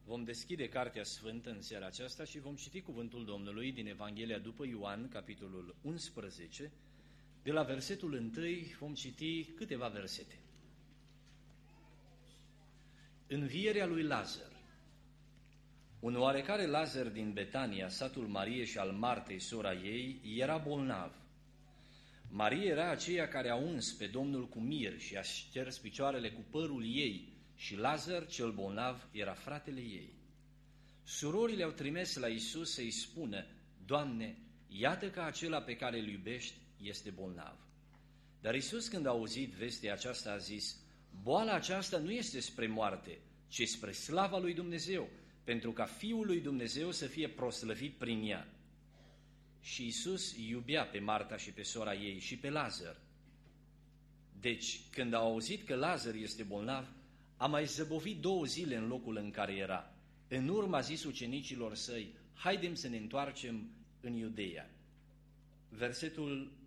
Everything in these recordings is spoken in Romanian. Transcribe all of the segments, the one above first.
Vom deschide Cartea Sfântă în seara aceasta și vom citi cuvântul Domnului din Evanghelia după Ioan, capitolul 11, de la versetul 1 vom citi câteva versete. Învierea lui Lazar. Un oarecare Lazar din Betania, satul Mariei și al Martei, sora ei, era bolnav. Marie era aceea care a uns pe Domnul cu mir și a șters picioarele cu părul ei, și Lazar, cel bolnav, era fratele ei. Surorile au trimis la Iisus să-i spună: Doamne, iată că acela pe care îl iubești este bolnav. Dar Iisus, când a auzit vestea aceasta, a zis: boala aceasta nu este spre moarte, ci spre slava lui Dumnezeu, pentru ca Fiul lui Dumnezeu să fie proslăvit prin ea. Și Iisus iubea pe Marta și pe sora ei și pe Lazar. Deci, când a auzit că Lazar este bolnav, a mai zăbovit 2 zile în locul în care era. În urmă a zis ucenicilor săi: haidem să ne întoarcem în Iudeea. Versetul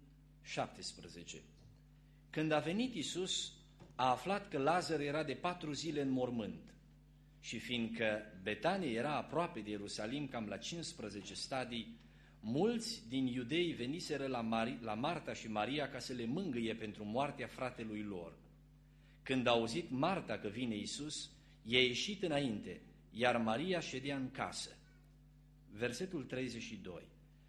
17. Când a venit Iisus, a aflat că Lazar era de 4 zile în mormânt. Și fiindcă Betania era aproape de Ierusalim, cam la 15 stadii, mulți din iudei veniseră la Marta și Maria ca să le mângâie pentru moartea fratelui lor. Când a auzit Marta că vine Iisus, i-a ieșit înainte, iar Maria ședea în casă. Versetul 32.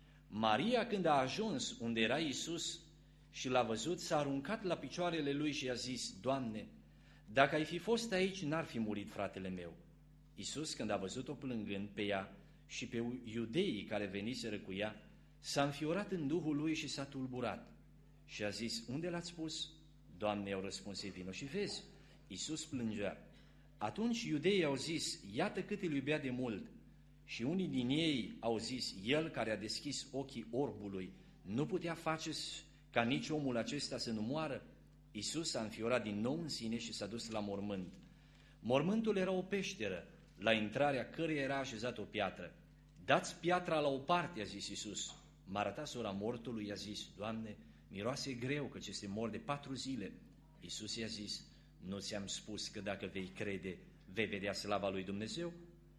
Maria, când a ajuns unde era Iisus și l-a văzut, s-a aruncat la picioarele lui și a zis: Doamne, dacă ai fi fost aici, n-ar fi murit fratele meu. Iisus, când a văzut-o plângând pe ea și pe iudeii care veniseră cu ea, s-a înfiorat în duhul lui și s-a tulburat. Și a zis: unde l-ați pus? Doamne, i-au răspuns: vino și vezi. Iisus plângea. Atunci iudeii au zis: iată cât îl iubea de mult. Și unii din ei au zis: el care a deschis ochii orbului nu putea face ca nici omul acesta să nu moară? Iisus s-a înfiorat din nou în sine și s-a dus la mormânt. Mormântul era o peșteră, la intrarea căreia era așezată o piatră. Dați piatra la o parte, a zis Iisus. Marta, sora mortului, i-a zis: Doamne, miroase greu, căci este mort de 4 zile. Iisus i-a zis: nu ți-am spus că dacă vei crede, vei vedea slava lui Dumnezeu?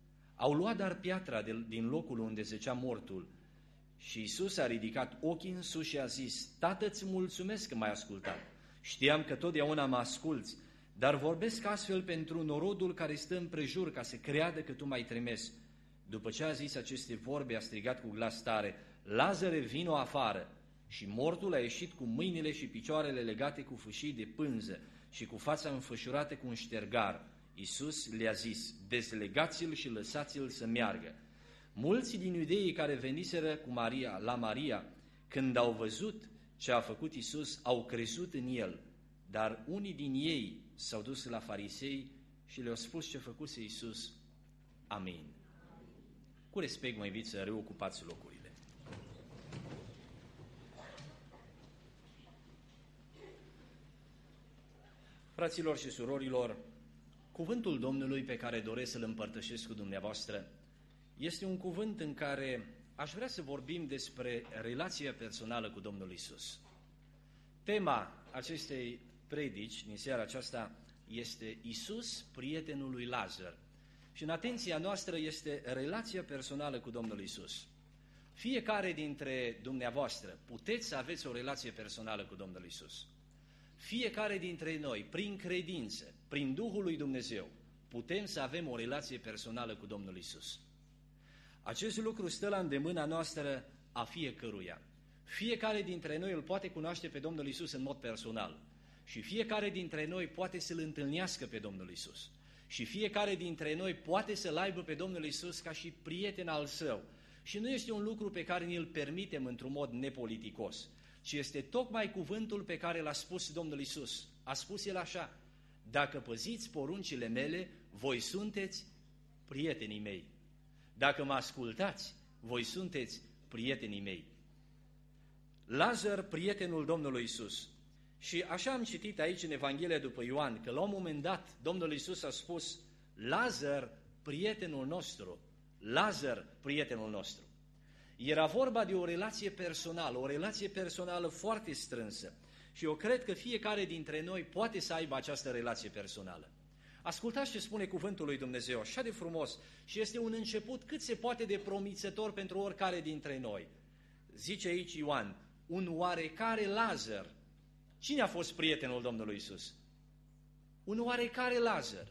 Au luat dar piatra din locul unde zăcea mortul. Și Iisus a ridicat ochii în sus și a zis: Tată, îți mulțumesc că m-ai ascultat. Știam că totdeauna mă asculți, dar vorbesc astfel pentru norodul care stă împrejur, ca să creadă că tu m-ai trimis. După ce a zis aceste vorbe, a strigat cu glas tare: Lazare, vino afară! Și mortul a ieșit cu mâinile și picioarele legate cu fâșii de pânză și cu fața înfășurată cu un ștergar. Iisus le-a zis: dezlegați-l și lăsați-l să meargă. Mulți din iudeii care veniseră cu Maria, când au văzut ce a făcut Iisus, au crezut în el, dar unii din ei s-au dus la farisei și le-au spus ce făcuse Iisus. Amin. Cu respect mă invit să reocupați locurile. Fraților și surorilor, cuvântul Domnului pe care doresc să-l împărtășesc cu dumneavoastră este un cuvânt în care aș vrea să vorbim despre relația personală cu Domnul Iisus. Tema acestei predici din seara aceasta este Iisus, prietenul lui Lazar. Și în atenția noastră este relația personală cu Domnul Iisus. Fiecare dintre dumneavoastră puteți să aveți o relație personală cu Domnul Iisus. Fiecare dintre noi, prin credință, prin Duhul lui Dumnezeu, putem să avem o relație personală cu Domnul Iisus. Acest lucru stă la îndemâna noastră a fiecăruia. Fiecare dintre noi îl poate cunoaște pe Domnul Iisus în mod personal și fiecare dintre noi poate să-L întâlnească pe Domnul Iisus și fiecare dintre noi poate să-L aibă pe Domnul Iisus ca și prieten al Său. Și nu este un lucru pe care ni-l permitem într-un mod nepoliticos, ci este tocmai cuvântul pe care l-a spus Domnul Iisus. A spus El așa: dacă păziți poruncile mele, voi sunteți prietenii mei. Dacă mă ascultați, voi sunteți prietenii mei. Lazar, prietenul Domnului Iisus. Și așa am citit aici în Evanghelia după Ioan, că la un moment dat Domnul Iisus a spus: Lazar, prietenul nostru. Lazar, prietenul nostru. Era vorba de o relație personală foarte strânsă. Și eu cred că fiecare dintre noi poate să aibă această relație personală. Ascultați ce spune cuvântul lui Dumnezeu, așa de frumos, și este un început cât se poate de promițător pentru oricare dintre noi. Zice aici Ioan, un oarecare Lazar. Cine a fost prietenul Domnului Iisus? Un oarecare Lazar.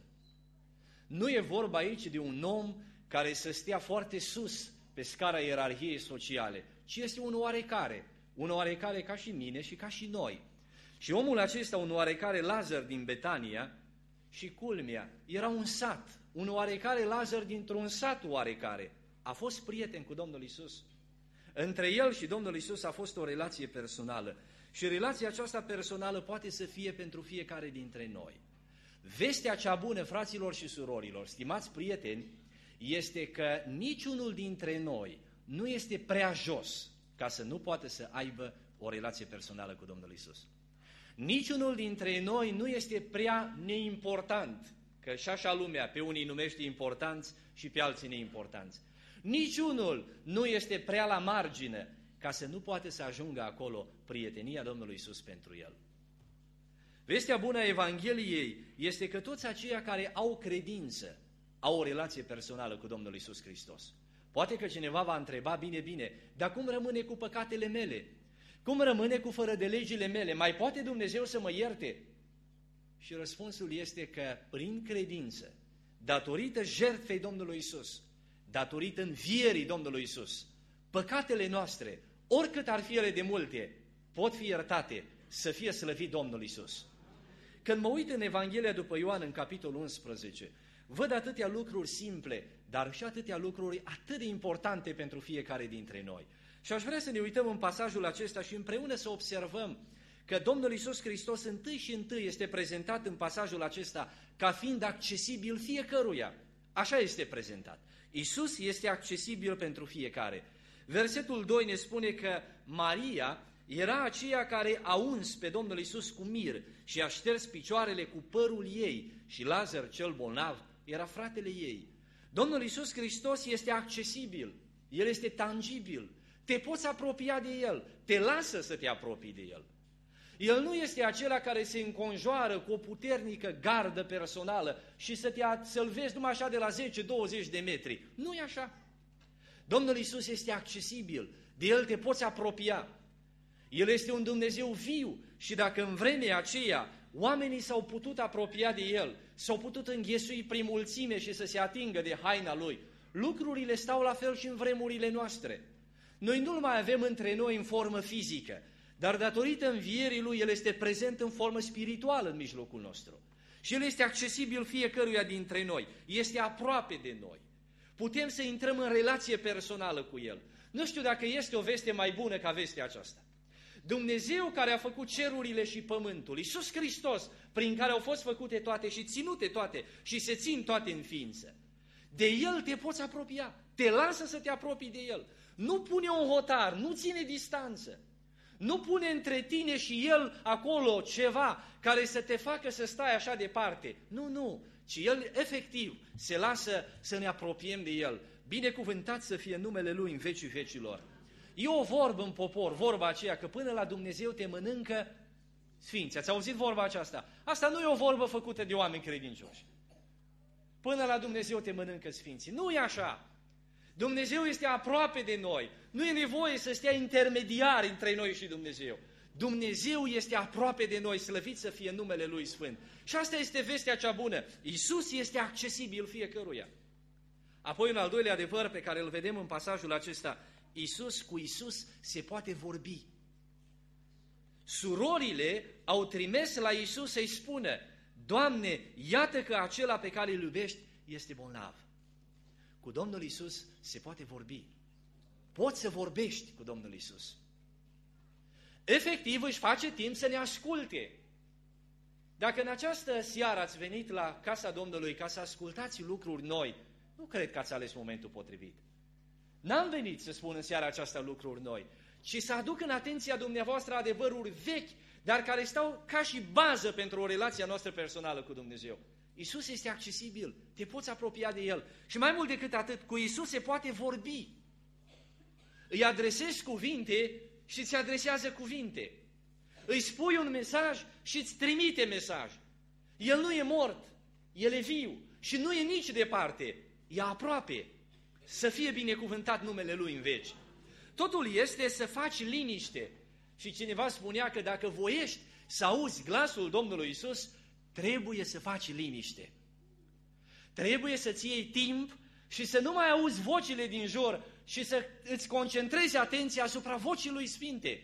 Nu e vorba aici de un om care să stea foarte sus pe scara ierarhiei sociale, ci este un oarecare ca și mine și ca și noi. Și omul acesta, un oarecare Lazar din Betania, și culmea, era un sat, un oarecare Lazar dintr-un sat oarecare, a fost prieten cu Domnul Iisus. Între el și Domnul Iisus a fost o relație personală și relația aceasta personală poate să fie pentru fiecare dintre noi. Vestea cea bună, fraților și surorilor, stimați prieteni, este că niciunul dintre noi nu este prea jos ca să nu poată să aibă o relație personală cu Domnul Iisus. Niciunul dintre noi nu este prea neimportant, că și așa lumea pe unii numește importanți și pe alții neimportanți. Niciunul nu este prea la margine ca să nu poate să ajungă acolo prietenia Domnului Iisus pentru el. Vestea bună a Evangheliei este că toți aceia care au credință au o relație personală cu Domnul Iisus Hristos. Poate că cineva va întreba, bine, dar cum rămâne cu păcatele mele? Cum rămâne cu fără de legile mele? Mai poate Dumnezeu să mă ierte? Și răspunsul este că prin credință, datorită jertfei Domnului Iisus, datorită învierii Domnului Iisus, păcatele noastre, oricât ar fi ele de multe, pot fi iertate, să fie slăvit Domnul Iisus. Când mă uit în Evanghelia după Ioan, în capitolul 11, văd atâtea lucruri simple, dar și atâtea lucruri atât de importante pentru fiecare dintre noi. Și aș vrea să ne uităm în pasajul acesta și împreună să observăm că Domnul Iisus Hristos întâi este prezentat în pasajul acesta ca fiind accesibil fiecăruia. Așa este prezentat. Iisus este accesibil pentru fiecare. Versetul 2 ne spune că Maria era aceea care a uns pe Domnul Iisus cu mir și a șters picioarele cu părul ei și Lazar cel bolnav era fratele ei. Domnul Iisus Hristos este accesibil, El este tangibil, te poți apropia de El, te lasă să te apropii de El. El nu este acela care se înconjoară cu o puternică gardă personală și să-l vezi numai așa de la 10-20 de metri. Nu e așa. Domnul Iisus este accesibil, de El te poți apropia. El este un Dumnezeu viu și dacă în vremea aceea oamenii s-au putut apropia de El, s-au putut înghesui prin mulțime și să se atingă de haina Lui, lucrurile stau la fel și în vremurile noastre. Noi nu-L mai avem între noi în formă fizică, dar datorită învierii Lui, El este prezent în formă spirituală în mijlocul nostru. Și El este accesibil fiecăruia dintre noi, este aproape de noi. Putem să intrăm în relație personală cu El. Nu știu dacă este o veste mai bună ca vestea aceasta. Dumnezeu care a făcut cerurile și pământul, Iisus Hristos, prin care au fost făcute toate și ținute toate și se țin toate în ființă. De El te poți apropia, te lasă să te apropii de El. Nu pune un hotar, nu ține distanță. Nu pune între tine și El acolo ceva care să te facă să stai așa departe. Nu, ci El efectiv se lasă să ne apropiem de El. Binecuvântat să fie numele Lui în vecii vecilor. E o vorbă în popor, vorba aceea că până la Dumnezeu te mănâncă sfinți. Ați auzit vorba aceasta? Asta nu e o vorbă făcută de oameni credincioși. Până la Dumnezeu te mănâncă sfinții. Nu e așa. Dumnezeu este aproape de noi. Nu e nevoie să stea intermediari între noi și Dumnezeu. Dumnezeu este aproape de noi, slăvit să fie numele Lui Sfânt. Și asta este vestea cea bună. Iisus este accesibil fiecăruia. Apoi un al doilea adevăr pe care îl vedem în pasajul acesta, cu Iisus se poate vorbi. Surorile au trimis la Iisus să-i spună, Doamne, iată că acela pe care îl iubești este bolnav. Cu Domnul Iisus se poate vorbi. Poți să vorbești cu Domnul Iisus. Efectiv își face timp să ne asculte. Dacă în această seară ați venit la casa Domnului ca să ascultați lucruri noi, nu cred că ați ales momentul potrivit. N-am venit să spun în seara aceasta lucruri noi, ci să aduc în atenția dumneavoastră adevăruri vechi, dar care stau ca și bază pentru o relație noastră personală cu Dumnezeu. Iisus este accesibil, te poți apropia de El. Și mai mult decât atât, cu Iisus se poate vorbi. Îi adresezi cuvinte și îți adresează cuvinte. Îi spui un mesaj și îți trimite mesaj. El nu e mort, El e viu și nu e nici departe, e aproape. Să fie binecuvântat numele Lui în veci. Totul este să faci liniște. Și cineva spunea că dacă voiești să auzi glasul Domnului Iisus, trebuie să faci liniște. Trebuie să-ți iei timp și să nu mai auzi vocile din jur și să îți concentrezi atenția asupra vocii Lui Sfinte.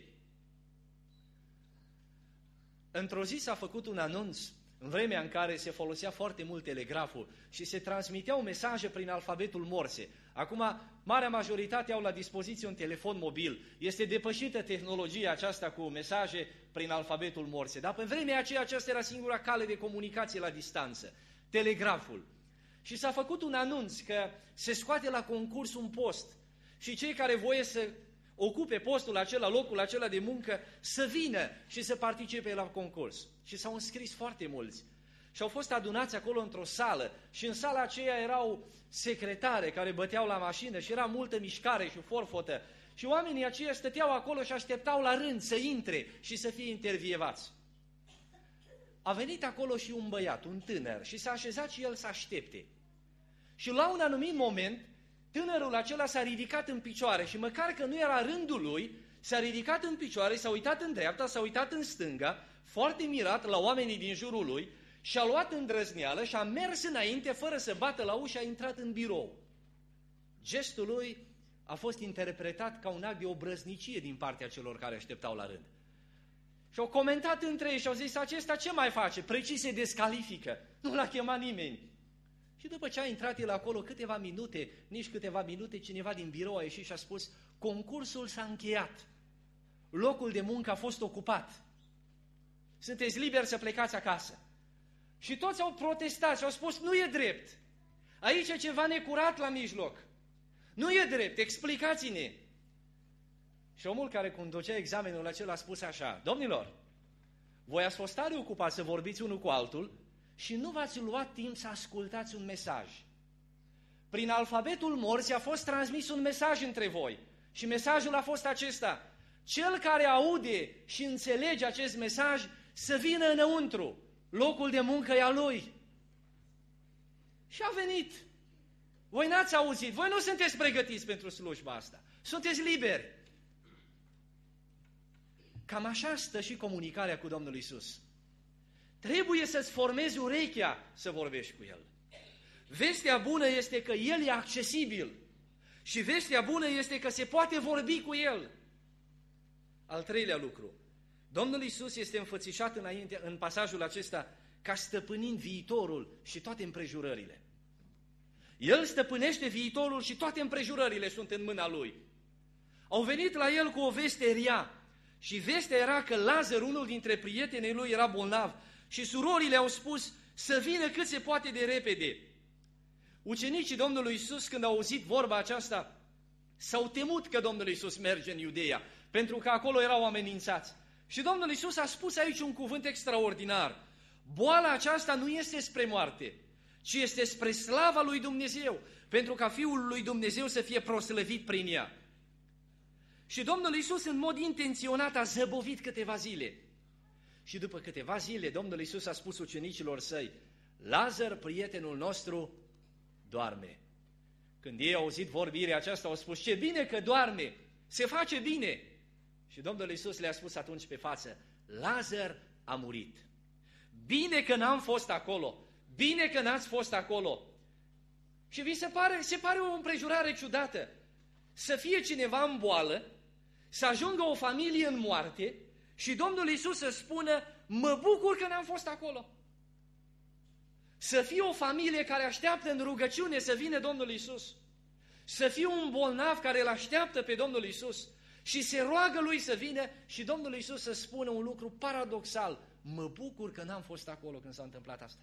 Într-o zi s-a făcut un anunț în vremea în care se folosea foarte mult telegraful și se transmiteau mesaje prin alfabetul Morse. Acum, marea majoritate au la dispoziție un telefon mobil. Este depășită tehnologia aceasta cu mesaje prin alfabetul Morse. Dar pe vremea aceea aceasta era singura cale de comunicație la distanță. Telegraful. Și s-a făcut un anunț că se scoate la concurs un post și cei care voie să ocupe postul acela, locul acela de muncă, să vină și să participe la concurs. Și s-au înscris foarte mulți. Și au fost adunați acolo într-o sală și în sala aceea erau secretare care băteau la mașină și era multă mișcare și forfotă. Și oamenii aceia stăteau acolo și așteptau la rând să intre și să fie intervievați. A venit acolo și un băiat, un tânăr, și s-a așezat și el să aștepte. Și la un anumit moment, tânărul acela s-a ridicat în picioare și măcar că nu era rândul lui, s-a ridicat în picioare, s-a uitat în dreapta, s-a uitat în stânga, foarte mirat la oamenii din jurul lui, și-a luat îndrăzneală și a mers înainte fără să bată la ușă, a intrat în birou. Gestul lui a fost interpretat ca un act de obrăznicie din partea celor care așteptau la rând. Și au comentat între ei și au zis, acesta ce mai face? Precis se descalifică, nu l-a chemat nimeni. Și după ce a intrat el acolo câteva minute, cineva din birou a ieșit și a spus, concursul s-a încheiat, locul de muncă a fost ocupat, sunteți liberi să plecați acasă. Și toți au protestat și au spus, nu e drept, aici e ceva necurat la mijloc, nu e drept, explicați-ne. Și omul care conducea examenul acela a spus așa, domnilor, voi ați fost tare ocupați să vorbiți unul cu altul și nu v-ați luat timp să ascultați un mesaj. Prin alfabetul Morse a fost transmis un mesaj între voi și mesajul a fost acesta, cel care aude și înțelege acest mesaj să vină înăuntru, locul de muncă e a lui. Și a venit. Voi n-ați auzit, voi nu sunteți pregătiți pentru slujba asta, sunteți liberi. Cam așa stă și comunicarea cu Domnul Iisus. Trebuie să-ți formezi urechea să vorbești cu El. Vestea bună este că El e accesibil și vestea bună este că se poate vorbi cu El. Al treilea lucru, Domnul Iisus este înfățișat în pasajul acesta ca stăpânind viitorul și toate împrejurările. El stăpânește viitorul și toate împrejurările sunt în mâna Lui. Au venit la El cu o veste rea și vestea era că Lazar, unul dintre prietenii lui, era bolnav și surorile au spus să vină cât se poate de repede. Ucenicii Domnului Iisus, când au auzit vorba aceasta, s-au temut că Domnul Iisus merge în Iudeea, pentru că acolo erau amenințați. Și Domnul Iisus a spus aici un cuvânt extraordinar. Boala aceasta nu este spre moarte, ci este spre slava lui Dumnezeu, pentru ca Fiul lui Dumnezeu să fie proslăvit prin ea. Și Domnul Iisus în mod intenționat a zăbovit câteva zile. Și după câteva zile Domnul Iisus a spus ucenicilor săi, Lazar, prietenul nostru, doarme. Când ei au auzit vorbirea aceasta, au spus, ce bine că doarme, se face bine. Și Domnul Iisus le-a spus atunci pe față, Lazar a murit. Bine că n-am fost acolo, bine că n-ați fost acolo. Și vi se pare o împrejurare ciudată. Să fie cineva în boală, să ajungă o familie în moarte și Domnul Iisus să spună, mă bucur că n-am fost acolo. Să fie o familie care așteaptă în rugăciune să vină Domnul Iisus. Să fie un bolnav care îl așteaptă pe Domnul Iisus și se roagă lui să vină și Domnul Iisus să spună un lucru paradoxal. Mă bucur că n-am fost acolo când s-a întâmplat asta.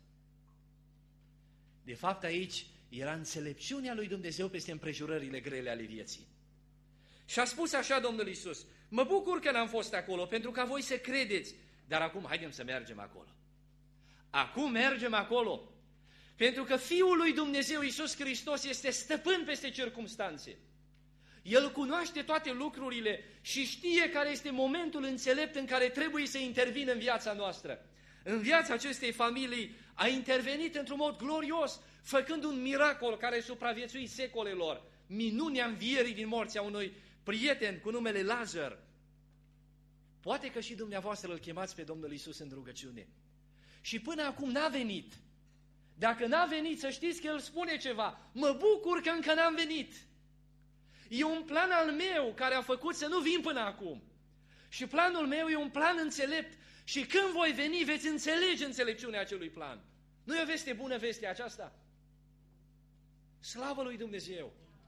De fapt aici era înțelepciunea lui Dumnezeu peste împrejurările grele ale vieții. Și a spus așa Domnul Iisus, mă bucur că n-am fost acolo pentru ca voi să credeți, dar acum haidem să mergem acolo. Acum mergem acolo, pentru că Fiul lui Dumnezeu Iisus Hristos este stăpân peste circumstanțe. El cunoaște toate lucrurile și știe care este momentul înțelept în care trebuie să intervină în viața noastră. În viața acestei familii a intervenit într-un mod glorios, făcând un miracol care a supraviețuit secolelor, minunea învierii din morți a unui prieten cu numele Lazar. Poate că și dumneavoastră îl chemați pe Domnul Iisus în rugăciune. Și până acum n-a venit. Dacă n-a venit, să știți că El spune ceva. Mă bucur că încă n-am venit. E un plan al meu care a făcut să nu vin până acum. Și planul meu e un plan înțelept. Și când voi veni, veți înțelege înțelepciunea acelui plan. Nu e o veste bună vestea aceasta? Slavă lui Dumnezeu!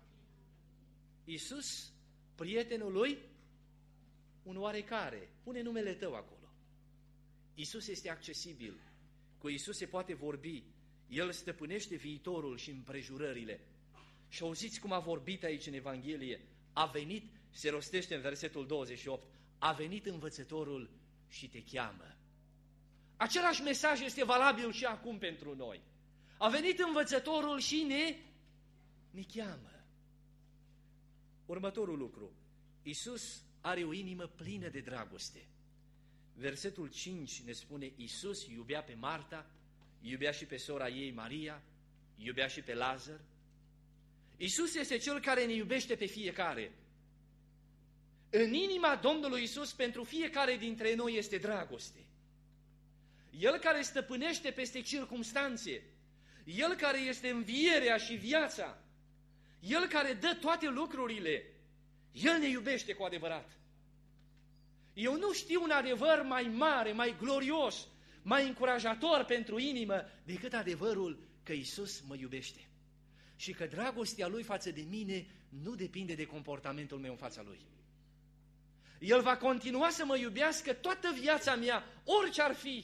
Iisus, prietenul lui, un oarecare. Pune numele tău acolo. Iisus este accesibil. Cu Iisus se poate vorbi. El stăpânește viitorul și împrejurările. Și auziți cum a vorbit aici în Evanghelie. A venit, se rostește în versetul 28, a venit învățătorul și te cheamă. Același mesaj este valabil și acum pentru noi. A venit învățătorul și ne cheamă. Următorul lucru. Iisus are o inimă plină de dragoste. Versetul 5 ne spune, Iisus iubea pe Marta, iubea și pe sora ei Maria, iubea și pe Lazar. Iisus este Cel care ne iubește pe fiecare. În inima Domnului Iisus pentru fiecare dintre noi este dragoste. El care stăpânește peste circumstanțe, El care este învierea și viața, El care dă toate lucrurile, El ne iubește cu adevărat. Eu nu știu un adevăr mai mare, mai glorios, mai încurajator pentru inimă decât adevărul că Iisus mă iubește. Și că dragostea Lui față de mine nu depinde de comportamentul meu în fața Lui. El va continua să mă iubească toată viața mea, orice ar fi.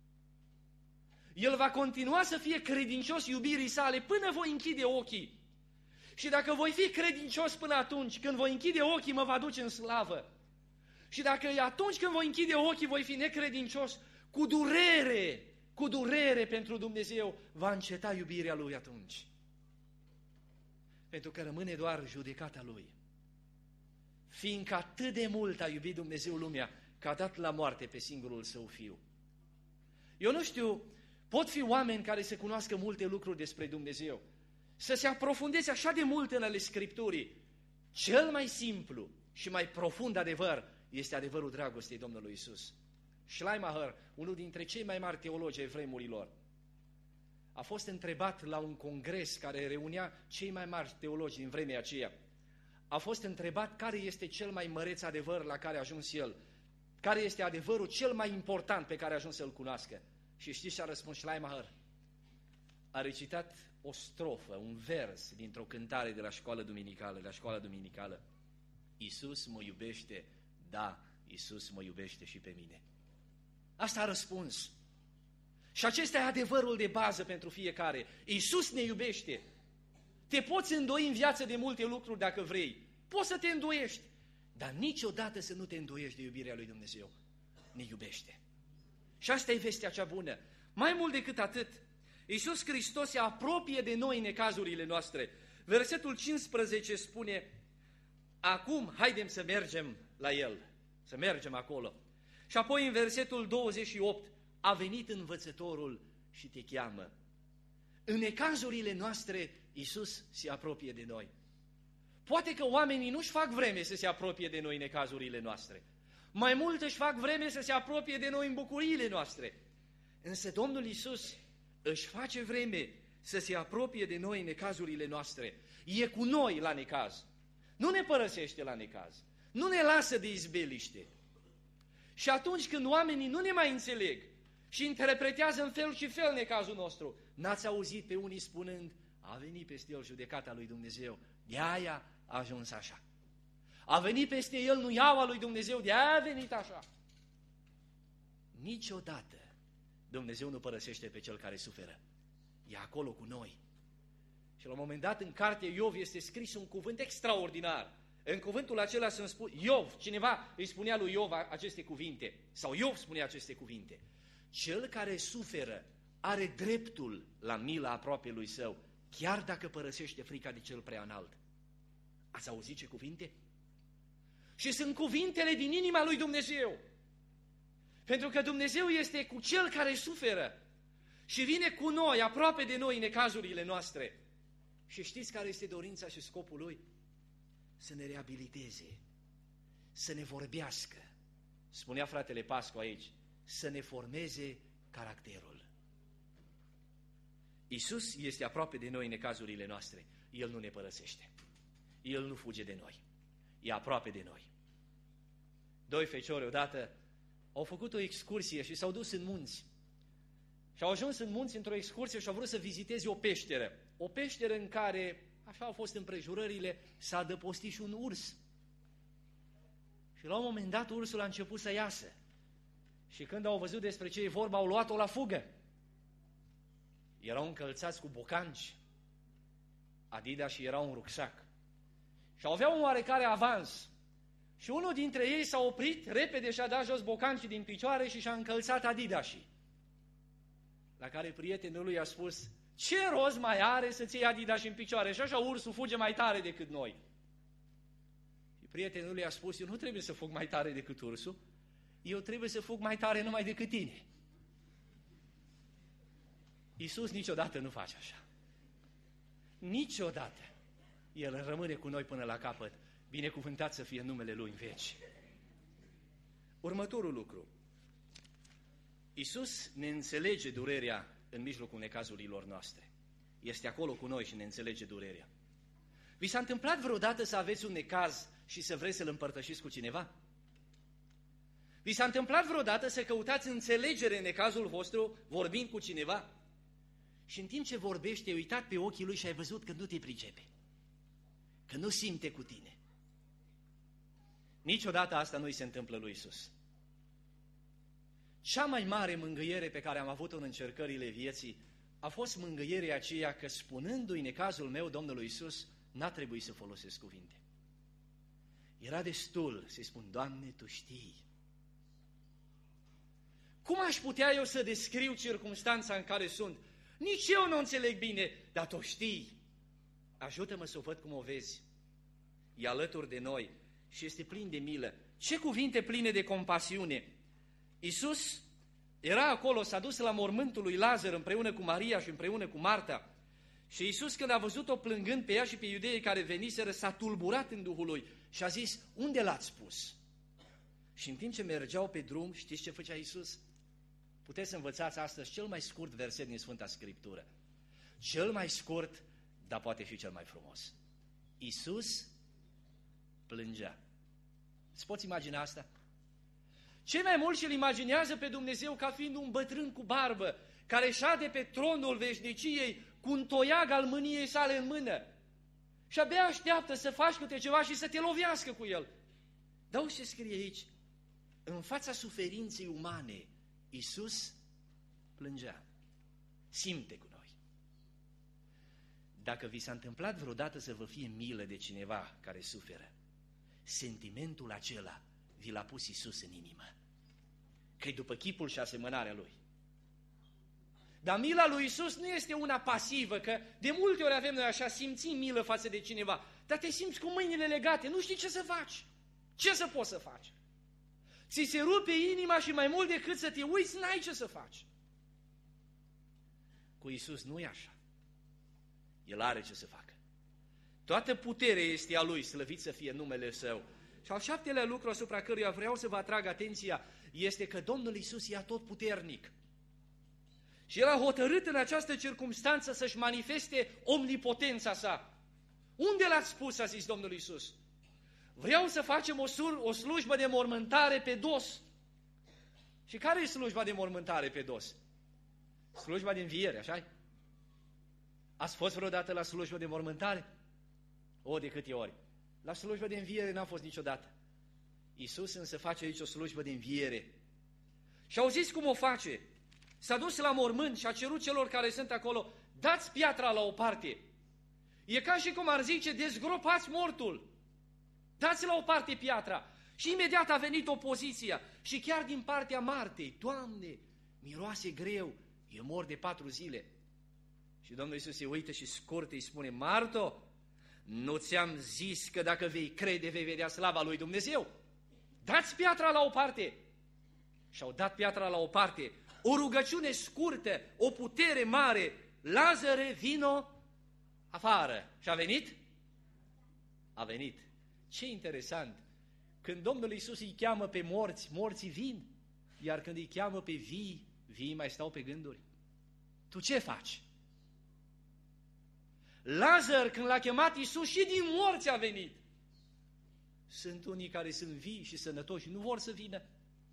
El va continua să fie credincios iubirii sale până voi închide ochii. Și dacă voi fi credincios până atunci, când voi închide ochii, mă va duce în slavă. Și dacă atunci când voi închide ochii, voi fi necredincios, cu durere pentru Dumnezeu, va înceta iubirea Lui atunci. Pentru că rămâne doar judecata Lui. Fiindcă atât de mult a iubit Dumnezeu lumea, că a dat la moarte pe singurul Său Fiu. Eu nu știu, pot fi oameni care să cunoască multe lucruri despre Dumnezeu, să se aprofundeze așa de mult în ale Scripturii. Cel mai simplu și mai profund adevăr este adevărul dragostei Domnului Iisus. Schleiermacher, unul dintre cei mai mari teologi ai vremurilor, a fost întrebat la un congres care reunia cei mai mari teologi din vremea aceea. A fost întrebat care este cel mai măreț adevăr la care a ajuns el, care este adevărul cel mai important pe care a ajuns să-l cunoască. Și știți ce a răspuns Schleiermacher? A recitat o strofă, un vers dintr-o cântare de la școala duminicală. Iisus mă iubește, da, Iisus mă iubește și pe mine. Asta a răspuns. Și acesta e adevărul de bază pentru fiecare. Iisus ne iubește. Te poți îndoi în viață de multe lucruri dacă vrei. Poți să te îndoiești, dar niciodată să nu te îndoiești de iubirea lui Dumnezeu. Ne iubește. Și asta e vestea cea bună. Mai mult decât atât, Iisus Hristos se apropie de noi în necazurile noastre. Versetul 15 spune, acum haidem să mergem la El, să mergem acolo. Și apoi în versetul 28, a venit învățătorul și te cheamă. În necazurile noastre, Iisus se apropie de noi. Poate că oamenii nu-și fac vreme să se apropie de noi în necazurile noastre. Mai mult își fac vreme să se apropie de noi în bucuriile noastre. Însă Domnul Iisus își face vreme să se apropie de noi în necazurile noastre. E cu noi la necaz. Nu ne părăsește la necaz. Nu ne lasă de izbeliște. Și atunci când oamenii nu ne mai înțeleg și interpretează în fel și fel necazul nostru, n-ați auzit pe unii spunând, a venit peste el judecata lui Dumnezeu, de aia a ajuns așa. A venit peste el nuiaua lui Dumnezeu, de aia a venit așa. Niciodată Dumnezeu nu părăsește pe cel care suferă. E acolo cu noi. Și la un moment dat în cartea Iov este scris un cuvânt extraordinar. În cuvântul acela sunt spus, Iov, cineva îi spunea lui Iov aceste cuvinte, sau Iov spunea aceste cuvinte. Cel care suferă are dreptul la mila aproapelui său, chiar dacă părăsește frica de cel prea înalt. Ați auzit ce cuvinte? Și sunt cuvintele din inima lui Dumnezeu. Pentru că Dumnezeu este cu cel care suferă. și vine cu noi, aproape de noi în necazurile noastre. Și știți care este dorința și scopul Lui? Să ne reabiliteze, să ne vorbească. Spunea fratele Pascu aici, să ne formeze caracterul. Iisus este aproape de noi în necazurile noastre. El nu ne părăsește. El nu fuge de noi. E aproape de noi. Doi feciori odată au făcut o excursie și s-au dus în munți. Și au ajuns în munți într-o excursie și au vrut să viziteze o peșteră. O peșteră în care, așa au fost împrejurările, s-a adăpostit și un urs. Și la un moment dat ursul a început să iasă. Și când au văzut despre ce e vorba, au luat-o la fugă. Erau încălțați cu bocanci, Adidas și erau un rucsac. Și aveau un oarecare avans. Și unul dintre ei s-a oprit repede și a dat jos bocancii din picioare și și-a încălțat Adidasii. La care prietenul lui a spus, ce rost mai are să-ți iei Adidas în picioare? Și așa ursul fuge mai tare decât noi. Și prietenul lui a spus, eu nu trebuie să fug mai tare decât ursul, eu trebuie să fug mai tare numai decât tine. Iisus niciodată nu face așa. Niciodată. El rămâne cu noi până la capăt. Binecuvântat să fie numele Lui în veci. Următorul lucru. Iisus ne înțelege durerea în mijlocul necazurilor noastre. Este acolo cu noi și ne înțelege durerea. Vi s-a întâmplat vreodată să aveți un necaz și să vreți să-l împărtășiți cu cineva? Vi s-a întâmplat vreodată să căutați înțelegere în necazul vostru vorbind cu cineva? Și în timp ce vorbește, ai uitat pe ochii lui și ai văzut că nu te pricepe, că nu simte cu tine. Niciodată asta nu îi se întâmplă lui Iisus. Cea mai mare mângâiere pe care am avut-o în încercările vieții a fost mângâierea aceea că, spunându-i necazul meu Domnului Iisus, n-a trebuit să folosesc cuvinte. Era destul să-i spun, Doamne, Tu știi. Cum aș putea eu să descriu circumstanța în care sunt? Nici eu nu înțeleg bine, dar Tu știi. Ajută-mă să o văd cum o vezi. E alături de noi și este plin de milă. Ce cuvinte pline de compasiune! Iisus era acolo, s-a dus la mormântul lui Lazar împreună cu Maria și împreună cu Marta. Și Iisus, când a văzut-o plângând pe ea și pe iudeii care veniseră, s-a tulburat în Duhul lui și a zis, unde l-ați pus? Și în timp ce mergeau pe drum, știți ce făcea Iisus? Puteți să învățați astăzi cel mai scurt verset din Sfânta Scriptură. Cel mai scurt, dar poate fi cel mai frumos. Iisus plângea. Îți poți imagina asta? Cei mai mulți îl imaginează pe Dumnezeu ca fiind un bătrân cu barbă, care șade pe tronul veșniciei cu un toiag al mâniei sale în mână și abia așteaptă să faci câte ceva și să te lovească cu el. Dar ce scrie aici? În fața suferinței umane, Iisus plângea. Simte cu noi. Dacă vi s-a întâmplat vreodată să vă fie milă de cineva care suferă, sentimentul acela vi l-a pus Iisus în inimă, că-i după chipul și asemănarea Lui. Dar mila lui Iisus nu este una pasivă, că de multe ori avem noi așa, simțim milă față de cineva, dar te simți cu mâinile legate, nu știi ce să faci. Ce să poți să faci? Ți se rupe inima și mai mult decât să te uiți, n-ai ce să faci. Cu Iisus nu e așa. El are ce să facă. Toată puterea este a Lui, slăvit să fie numele Său. Și al șaptelea lucru asupra căruia vreau să vă atrag atenția este că Domnul Iisus e atotputernic. Și El a hotărât în această circumstanță să-și manifeste omnipotența Sa. Unde l-ați spus, a zis Domnul Iisus? Vreau să facem o slujbă de mormântare pe dos. Și care e slujba de mormântare pe dos? Slujba de înviere, așa-i? Ați fost vreodată la slujbă de mormântare? O, de câte ori? La slujbă de înviere n-am fost niciodată. Iisus însă face aici o slujbă de înviere. Și auziți cum o face? S-a dus la mormânt și a cerut celor care sunt acolo, dați piatra la o parte. E ca și cum ar zice, dezgropați mortul. Dați la o parte piatra. Și imediat a venit opoziția. Și chiar din partea Martei, Doamne, miroase greu, e mort de 4 zile. Și Domnul Iisus se uită și scurt îi spune, Marto, nu ți-am zis că dacă vei crede, vei vedea slava lui Dumnezeu? Dați piatra la o parte. Și-au dat piatra la o parte. o rugăciune scurtă, o putere mare. Lazare, vino afară. Și a venit? A venit. Ce interesant! Când Domnul Iisus îi cheamă pe morți, morții vin. Iar când îi cheamă pe vii, vii mai stau pe gânduri. Tu ce faci? Lazar, când l-a chemat Iisus, și din morți a venit. Sunt unii care sunt vii și sănătoși și nu vor să vină.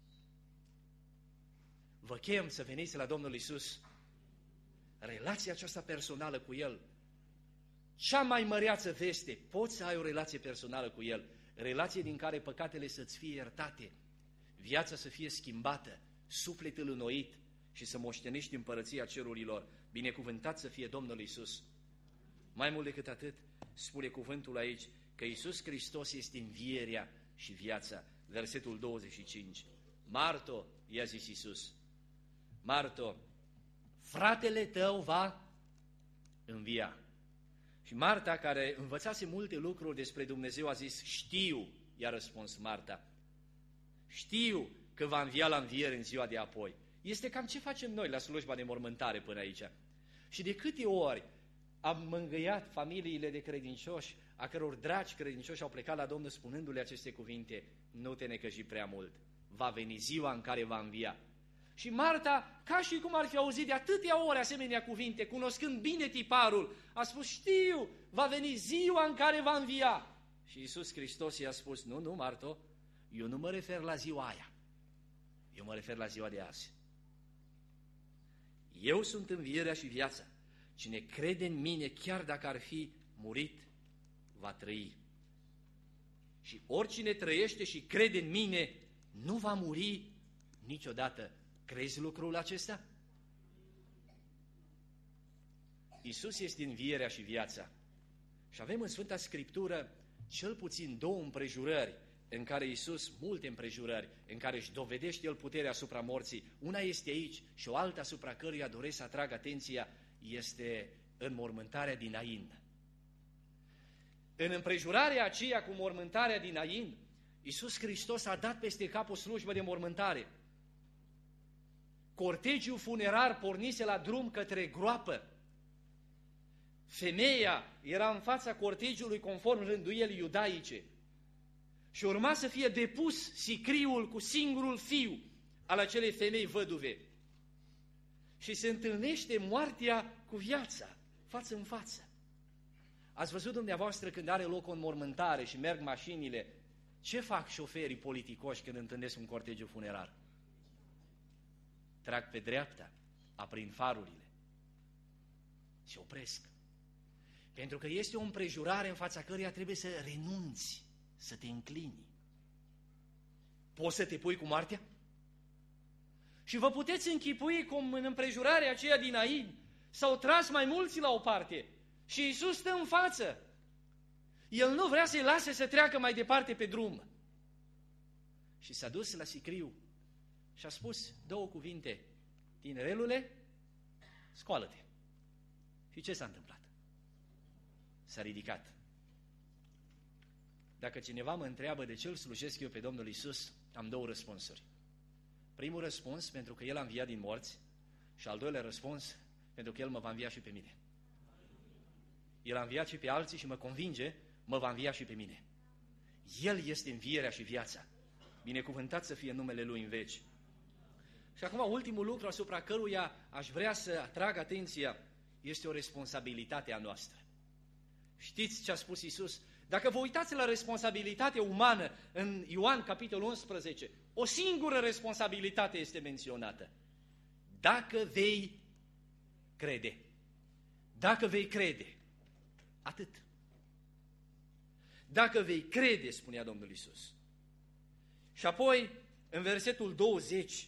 Vă chem să veniți la Domnul Iisus. Relația aceasta personală cu El, cea mai măreață veste, poți să ai o relație personală cu El, relație din care păcatele să-ți fie iertate, viața să fie schimbată, sufletul înnoit și să moștenești împărăția cerurilor. Binecuvântat să fie Domnul Iisus. Mai mult decât atât, spune cuvântul aici că Iisus Hristos este învierea și viața. Versetul 25. Marto, i-a zis Iisus, Marto, fratele tău va învia. Și Marta, care învățase multe lucruri despre Dumnezeu, a zis, știu, i-a răspuns Marta, știu că va învia la înviere în ziua de apoi. Este cam ce facem noi la slujba de mormântare până aici. Și de câte ori am mângâiat familiile de credincioși, a căror dragi credincioși au plecat la Domnul spunându-le aceste cuvinte, nu te necăji prea mult, va veni ziua în care va învia. Și Marta, ca și cum ar fi auzit de atâtea ori asemenea cuvinte, cunoscând bine tiparul, a spus, știu, va veni ziua în care va învia. Și Iisus Hristos i-a spus, nu, Marto, eu nu mă refer la ziua aia, eu mă refer la ziua de azi. Eu sunt învierea și viața. Cine crede în mine, chiar dacă ar fi murit, va trăi. Și oricine trăiește și crede în mine, nu va muri niciodată. Crezi lucrul acesta? Iisus este învierea și viața. Și avem în Sfânta Scriptură cel puțin două împrejurări în care Iisus, multe împrejurări, în care își dovedește El puterea asupra morții. Una este aici și o alta asupra căruia doresc să atrag atenția este în mormântarea din Nain. În împrejurarea aceea cu mormântarea din Nain, Iisus Hristos a dat peste cap o slujbă de mormântare. Cortegiul funerar pornise la drum către groapă. Femeia era în fața cortegiului conform rânduielii iudaice și urma să fie depus sicriul cu singurul fiu al acelei femei văduve. Și se întâlnește moartea cu viața, față în față. Ați văzut dumneavoastră când are loc o înmormântare și merg mașinile, ce fac șoferii politicoși când întâlnesc un cortegiu funerar? Trag pe dreapta, aprind farurile și opresc. Pentru că este o împrejurare în fața căreia trebuie să renunți, să te înclini. Poți să te pui cu moartea? Și vă puteți închipui cum în împrejurarea aceea din Nain s-au tras mai mulți la o parte și Iisus stă în față. El nu vrea să-i lase să treacă mai departe pe drum. Și s-a dus la sicriu și a spus două cuvinte, tinerelule, scoală-te. Și ce s-a întâmplat? S-a ridicat. Dacă cineva mă întreabă de ce îl slujesc eu pe Domnul Iisus, am două răspunsuri. Primul răspuns, pentru că El a înviat din morți, și al doilea răspuns, pentru că El mă va învia și pe mine. El a înviat și pe alții și mă convinge, mă va învia și pe mine. El este învierea și viața. Binecuvântat să fie numele Lui în veci. Și acum ultimul lucru asupra căruia aș vrea să atrag atenția este o responsabilitate a noastră. Știți ce a spus Iisus? Dacă vă uitați la responsabilitatea umană în Ioan capitolul 11, o singură responsabilitate este menționată. Dacă vei crede. Dacă vei crede. Atât. Dacă vei crede, spunea Domnul Iisus. Și apoi, în versetul 20,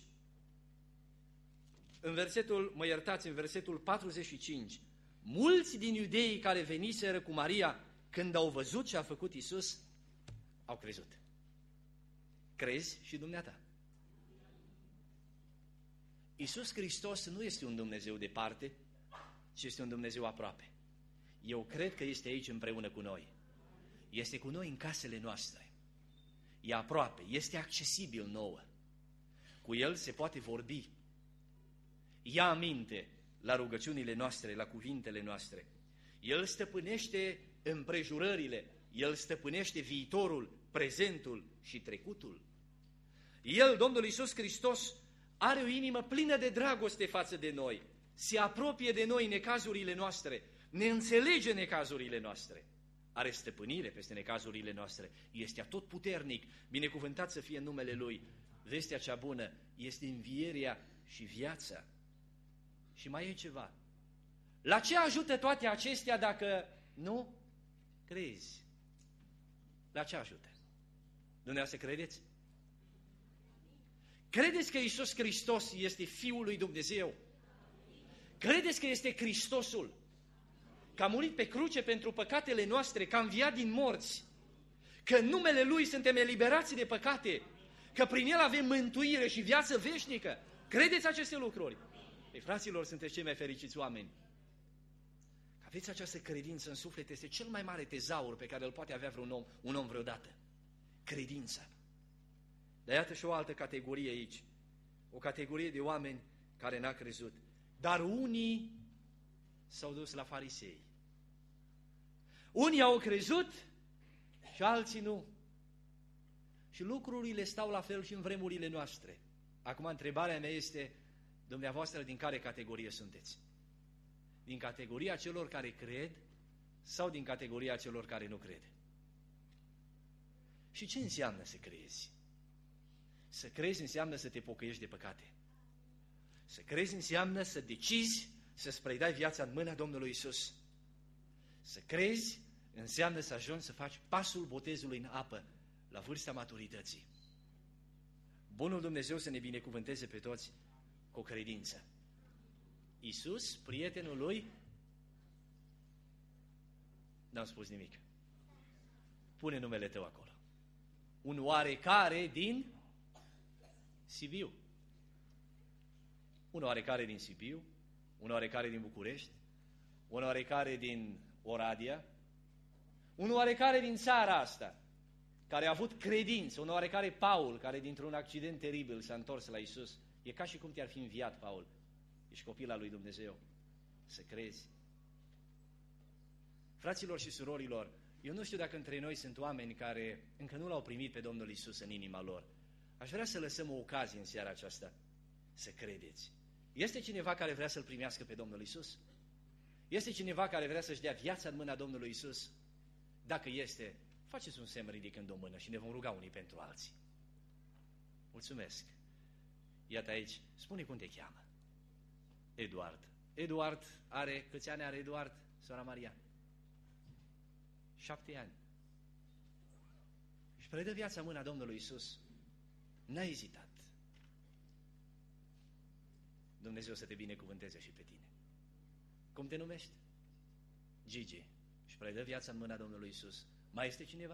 în versetul 45, mulți din iudeii care veniseră cu Maria, când au văzut ce a făcut Iisus, au crezut. Crezi și dumneata. Iisus Hristos nu este un Dumnezeu departe, ci este un Dumnezeu aproape. Eu cred că este aici împreună cu noi. Este cu noi în casele noastre. E aproape, este accesibil nouă. Cu El se poate vorbi. ia aminte la rugăciunile noastre, la cuvintele noastre. El stăpânește împrejurările, El stăpânește viitorul, prezentul și trecutul. El, Domnul Iisus Hristos, are o inimă plină de dragoste față de noi, se apropie de noi în necazurile noastre, ne înțelege necazurile noastre, are stăpânire peste necazurile noastre, este atotputernic, binecuvântat să fie numele Lui. Vestea cea bună este învierea și viața. Și mai e ceva. La ce ajută toate acestea dacă nu crezi? La ce ajută? Dumneavoastră credeți? Credeți că Iisus Hristos este Fiul lui Dumnezeu? Credeți că este Hristosul? Că a murit pe cruce pentru păcatele noastre, că a înviat din morți, că în numele Lui suntem eliberați de păcate, că prin El avem mântuire și viață veșnică? Credeți aceste lucruri? Ei, fraților, sunteți cei mai fericiți oameni. Că aveți această credință în suflet, este cel mai mare tezaur pe care îl poate avea un om vreodată. Credința. Dar iată și o altă categorie aici. O categorie de oameni care n-a crezut. Dar unii s-au dus la farisei. Unii au crezut și alții nu. Și lucrurile stau la fel și în vremurile noastre. Acum întrebarea mea este, dumneavoastră din care categorie sunteți? Din categoria celor care cred sau din categoria celor care nu cred? Și ce înseamnă să crezi? Să crezi înseamnă să te pocăiești de păcate. Să crezi înseamnă să decizi să-ți predai viața în mâna Domnului Iisus. Să crezi înseamnă să ajungi să faci pasul botezului în apă la vârsta maturității. Bunul Dumnezeu să ne binecuvânteze pe toți cu o credință. Iisus, prietenul lui, n-am spus nimic. Pune numele tău acolo. Un oarecare din Sibiu. Un oarecare din Sibiu, un oarecare din București, un oarecare din Oradea, un oarecare din țara asta, care a avut credință, un oarecare Paul, care dintr-un accident teribil s-a întors la Iisus. E ca și cum te-ar fi înviat, Paul. Ești copil al lui Dumnezeu. Să crezi. Fraților și surorilor, eu nu știu dacă între noi sunt oameni care încă nu l-au primit pe Domnul Iisus în inima lor. Aș vrea să lăsăm o ocazie în seara aceasta să credeți. Este cineva care vrea să-L primească pe Domnul Iisus? Este cineva care vrea să-și dea viața în mâna Domnului Iisus? Dacă este, faceți un semn ridicând o mână și ne vom ruga unii pentru alții. Mulțumesc. Iată aici, spune cum te cheamă. Eduard. Eduard are, câți ani are Eduard, sora Maria? 7 ani. Își predă viața în mâna Domnului Iisus. N-a ezitat. Dumnezeu să te binecuvânteze și pe tine. Cum te numești? Gigi. Își predă viața în mâna Domnului Iisus. Mai este cineva?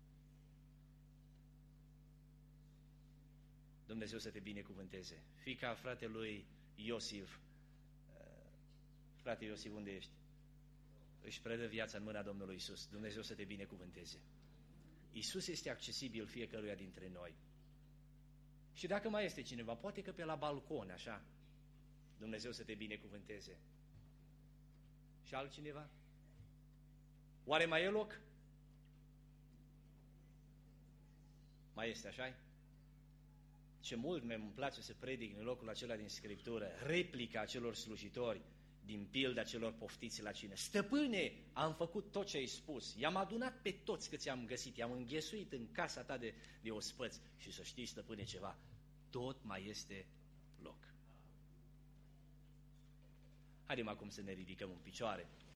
Dumnezeu să te binecuvânteze. Fiica fratelui Iosif. Frate Iosif, unde ești? Își predă viața în mâna Domnului Iisus. Dumnezeu să te binecuvânteze. Iisus este accesibil fiecăruia dintre noi. Și dacă mai este cineva, poate că pe la balcon, așa, Dumnezeu să te binecuvânteze. Și altcineva? Oare mai e loc? Mai este, așa-i? Ce mult îmi place să predic în locul acela din Scriptură, replica acelor slujitori din pilda celor poftiți la cină. Stăpâne, am făcut tot ce ai spus, i-am adunat pe toți câți am găsit, i-am înghesuit în casa ta de ospăți și să știi, stăpâne, ceva, tot mai este loc. Haidem acum să ne ridicăm în picioare.